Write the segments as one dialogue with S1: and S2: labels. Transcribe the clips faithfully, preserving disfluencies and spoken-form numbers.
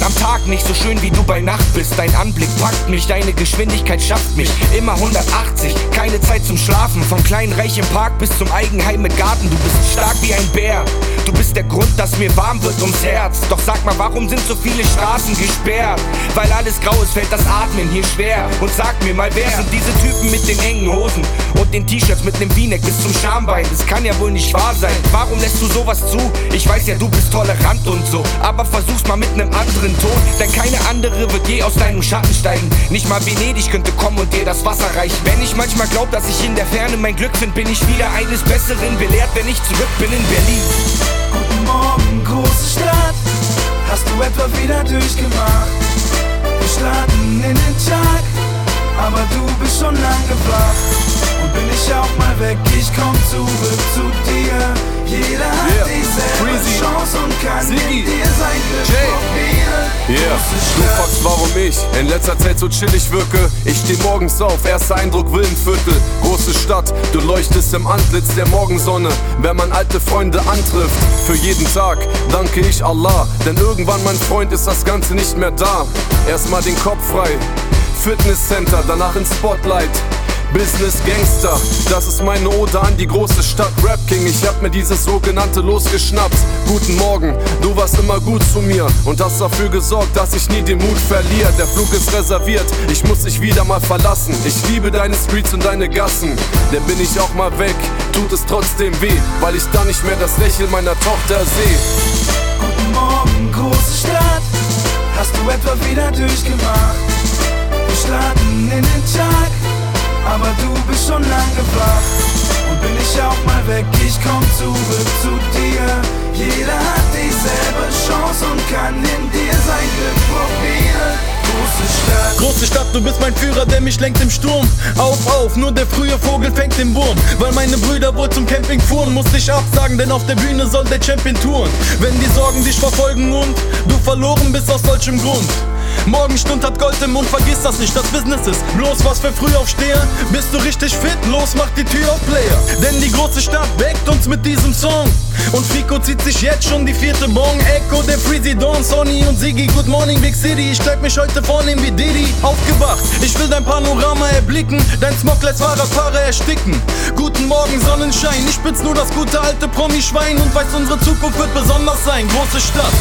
S1: bist am Tag nicht so schön, wie du bei Nacht bist. Dein Anblick packt mich, deine Geschwindigkeit schafft mich. Immer hundertachtzig, keine Zeit zum Schlafen. Vom kleinen Reich im Park bis zum Eigenheim mit Garten. Du bist stark wie ein Bär, du bist der Grund, dass mir warm wird ums Herz. Doch sag mal, warum sind so viele Straßen gesperrt? Weil alles grau ist, fällt das Atmen hier schwer. Und sag mir mal, wer sind diese Typen mit den engen Hosen und den T-Shirts mit nem V-Neck bis zum Schambein? Das kann ja wohl nicht wahr sein. Warum lässt du sowas zu? Ich weiß ja, du bist tolerant und so, aber versuch's mal mit nem anderen Ton. Denn keine andere wird je aus deinem Schatten steigen. Nicht mal Venedig könnte kommen und dir das Wasser reichen. Wenn ich manchmal glaub, dass ich in der Ferne mein Glück find, bin ich wieder eines Besseren belehrt, wenn ich zurück bin in Berlin.
S2: Guten Morgen, große Stadt, hast du etwa wieder durchgemacht? Wir starten in den Tag, aber du bist schon lange wach. Und bin ich auch mal weg, ich komm zurück zu dir. Jeder hat yeah. dieselbe Freezy. Chance und kann Ziggy. In dir sein Glück probieren.
S3: Yeah. Du fragst, warum ich in letzter Zeit so chillig wirke. Ich steh morgens auf, erster Eindruck Willenviertel. Große Stadt, du leuchtest im Antlitz der Morgensonne, wenn man alte Freunde antrifft. Für jeden Tag danke ich Allah, denn irgendwann, mein Freund, ist das Ganze nicht mehr da. Erstmal den Kopf frei, Fitnesscenter, danach ins Spotlight. Business Gangster, das ist meine Ode an die große Stadt. Rap King, ich hab mir dieses sogenannte Los geschnappt. Guten Morgen, du warst immer gut zu mir und hast dafür gesorgt, dass ich nie den Mut verliere. Der Flug ist reserviert, ich muss dich wieder mal verlassen. Ich liebe deine Streets und deine Gassen, denn bin ich auch mal weg, tut es trotzdem weh, weil ich da nicht mehr das Lächeln meiner Tochter sehe.
S2: Guten Morgen, große Stadt, hast du etwa wieder durchgemacht? Wir starten in den Tag, aber du bist schon lange wach. Und bin ich auch mal weg, ich komm zurück zu dir. Jeder hat dieselbe Chance und kann in dir sein Glück probieren. Große Stadt,
S4: große Stadt, du bist mein Führer, der mich lenkt im Sturm. Auf, auf, nur der frühe Vogel fängt den Wurm. Weil meine Brüder wohl zum Camping fuhren, musste ich absagen, denn auf der Bühne soll der Champion touren. Wenn die Sorgen dich verfolgen und du verloren bist aus solchem Grund. Morgenstund hat Gold im Mund, vergiss das nicht, das Business ist bloß was für Frühaufsteher. Bist du richtig fit? Los, mach die Tür auf Player. Denn die große Stadt weckt uns mit diesem Song. Und Fico zieht sich jetzt schon die vierte Bong. Echo, der Freezy, Dawn, Sonny und Ziggy. Good morning, Big City, ich kleid mich heute vornehm wie Diddy. Aufgewacht, ich will dein Panorama erblicken. Dein Smog lässt Fahrradfahrer ersticken. Guten Morgen, Sonnenschein, ich spitz nur das gute alte Promi-Schwein und weiß, unsere Zukunft wird besonders sein. Große Stadt.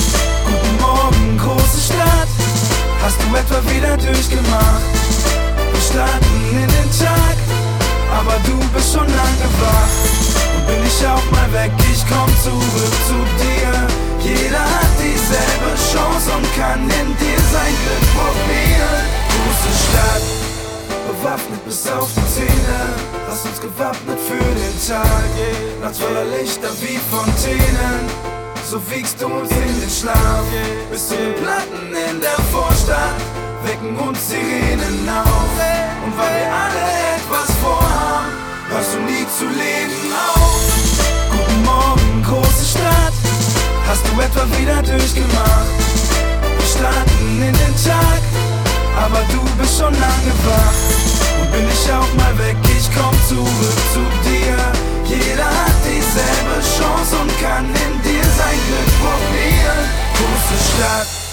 S2: Guten Morgen, große Stadt, hast du etwa wieder durchgemacht? Wir starten in den Tag, aber du bist schon lange wach. Und bin ich auch mal weg, ich komm zurück zu dir. Jeder hat dieselbe Chance und kann in dir sein Glück probieren. Große Stadt, bewaffnet bis auf die Zähne, hast uns gewappnet für den Tag. Nachts voller Lichter wie Fontänen, so wiegst du uns in den Schlaf. Bis zu den Platten in der Vorstadt wecken uns Sirenen auf. Und weil wir alle etwas vorhaben, hörst du nie zu leben auf. Guten Morgen, große Stadt, hast du etwa wieder durchgemacht? Wir starten in den Tag, aber du bist schon lange wach. Und bin ich auch mal weg, ich komm zurück zu dir. Jeder hat dieselbe Chance und kann in dir sein Glück probieren. Große Stadt.